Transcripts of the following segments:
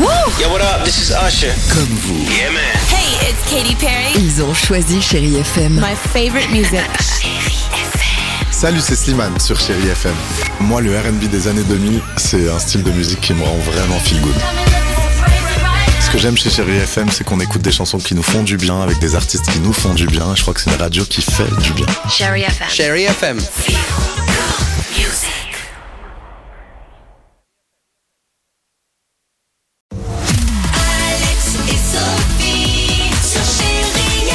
Yo, what up? This is Usher. Comme vous, Yeah, man. Hey, it's Katy Perry. ils ont choisi Chérie FM. My favorite music. Salut, c'est Slimane sur Chérie FM. Moi, le R&B des années 2000, c'est un style de musique qui me rend vraiment feel good. Ce que j'aime chez Chérie FM, c'est qu'on écoute des chansons qui nous font du bien, avec des artistes qui nous font du bien. Je crois que c'est une radio qui fait du bien. Chérie FM. Chérie FM. Alex et Sophie sur Chérie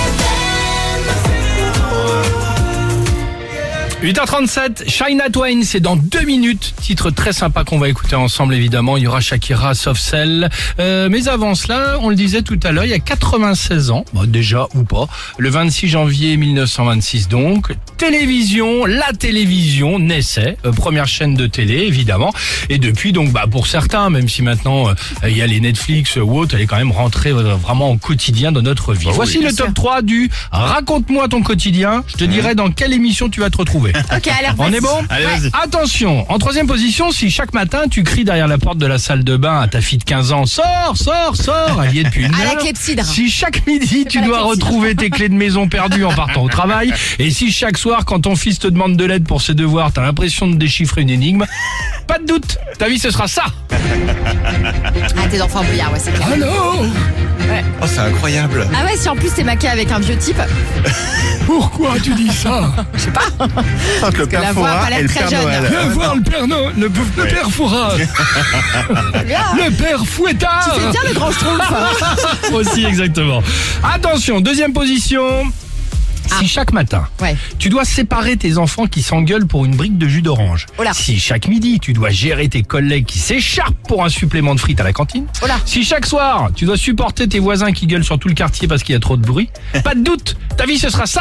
FM. 8h37, Shania Twain, c'est dans 2 minutes. Titre très sympa qu'on va écouter ensemble, évidemment. Il y aura Shakira, Soft Cell. Mais avant cela, on le disait tout à l'heure, il y a 96 ans, bon, déjà ou pas, le 26 janvier 1926 donc, la télévision naissait, première chaîne de télé, évidemment. Et depuis, donc, pour certains, même si maintenant, il y a les Netflix ou autres, elle est quand même rentrée vraiment au quotidien de notre vie. Voici le top 3 du Raconte-moi ton quotidien. Je te dirai dans quelle émission tu vas te retrouver. Ok, alors On est bon? Allez, vas-y. Attention, en troisième position, si chaque matin tu cries derrière la porte de la salle de bain à ta fille de 15 ans, sors, elle y est depuis une À la heure. clepsydre. Si chaque midi tu pas la dois clepsydre. retrouver tes clés de maison perdues en partant au travail, et si chaque soir quand ton fils te demande de l'aide pour ses devoirs, t'as l'impression de déchiffrer une énigme, pas de doute, ta vie ce sera ça. Ah, t'es d'enfant brouillard, ouais, c'est clair. Allô? Oh, c'est incroyable. Ah ouais, si en plus t'es maquillé avec un vieux type, Pourquoi tu dis ça? Entre le que la Père voix a Fouras pas l'air et le très Père jeune. Noël. Viens voir le Père Noël, le Père Fouras, bien. le Père Fouettard. C'est bien le grand schtroumpf. Aussi, exactement. Attention, deuxième position. Si chaque matin, Ouais. tu dois séparer tes enfants qui s'engueulent pour une brique de jus d'orange. Oh là. Si chaque midi, tu dois gérer tes collègues qui s'écharpent pour un supplément de frites à la cantine. Oh là. Si chaque soir, tu dois supporter tes voisins qui gueulent sur tout le quartier parce qu'il y a trop de bruit. Pas de doute, ta vie ce sera ça.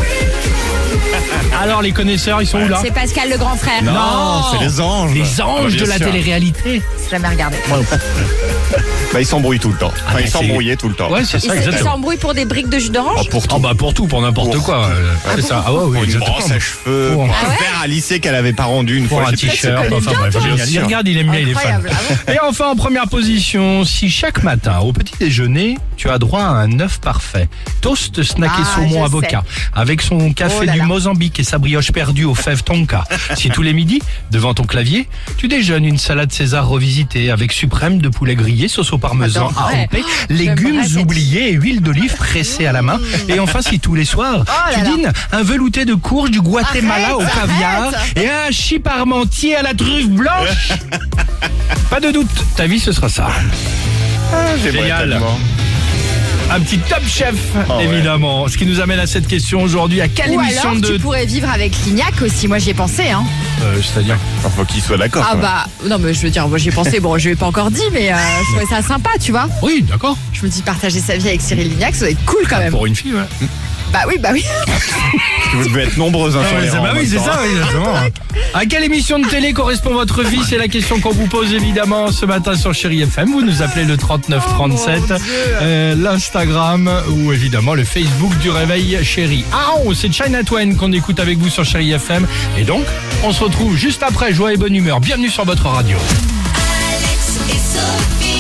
Alors les connaisseurs, ils sont où là? C'est Pascal le grand frère. Non, c'est les anges. Les anges Bien de la sûr. télé-réalité. J'ai jamais regardé. Ils s'embrouillent tout le temps. Enfin, mais ils s'embrouillaient tout le temps. Ouais, c'est ça, Ils exactement. s'embrouillent pour des briques de jus d'orange. Pour tout. Pour tout, pour n'importe Pour- quoi. C'est ça. Ah ouais, oui, Pour une exactement. brosse à cheveux, Pour- pour Ah un ouais verre à lycée qu'elle avait pas rendu une Pour fois. un je sais pas. t-shirt, connais enfin bien, bref, toi. génial. Bien Il sûr. regarde, il aime bien, il est fan. Incroyable. Ah bon. Et enfin en première position, si chaque matin au petit déjeuner, tu as droit à un œuf parfait, toast snacké Ah, saumon je avocat, avec son café Oh là du là. Mozambique et sa brioche perdue aux fèves tonka. Si tous les midis, devant ton clavier, tu déjeunes une salade César revisitée avec suprême de poulet grillé, sauce au parmesan Attends, ouais. AOP, Oh, légumes j'aimerais cette- oubliés et huile d'olive pressée à la main. Et enfin, si tous les soirs, Oh tu là là. dînes un velouté de courge du Guatemala Arrête, au caviar arrête. et un chip parmentier à la truffe blanche. Pas de doute, ta vie ce sera ça. J'aimerais Génial. tellement. Un petit top chef, ouais. évidemment. Ce qui nous amène à cette question aujourd'hui. À quelle Ou émission alors de... tu pourrais vivre avec Lignac aussi. Moi j'y ai pensé, hein. C'est-à-dire Enfin, faut qu'ils soient d'accord. Ah quoi. bah non mais je veux dire, moi j'y ai pensé. Bon, je l'ai pas encore dit, mais je trouvais ça sympa, tu vois. Oui, d'accord. Je me dis partager sa vie avec Cyril Lignac, ça doit être cool quand même. Pour une fille, ouais. Bah oui. Parce que vous devez être nombreuses hein, sur les rangs en même temps. oui, exactement. À quelle émission de télé correspond votre vie? C'est la question qu'on vous pose évidemment ce matin sur Chérie FM. Vous nous appelez le 3937, l'Instagram ou évidemment le Facebook du Réveil Chérie. C'est Shania Twain qu'on écoute avec vous sur Chérie FM. Et donc, on se retrouve juste après, joie et bonne humeur. Bienvenue sur votre radio. Alex et Sophie.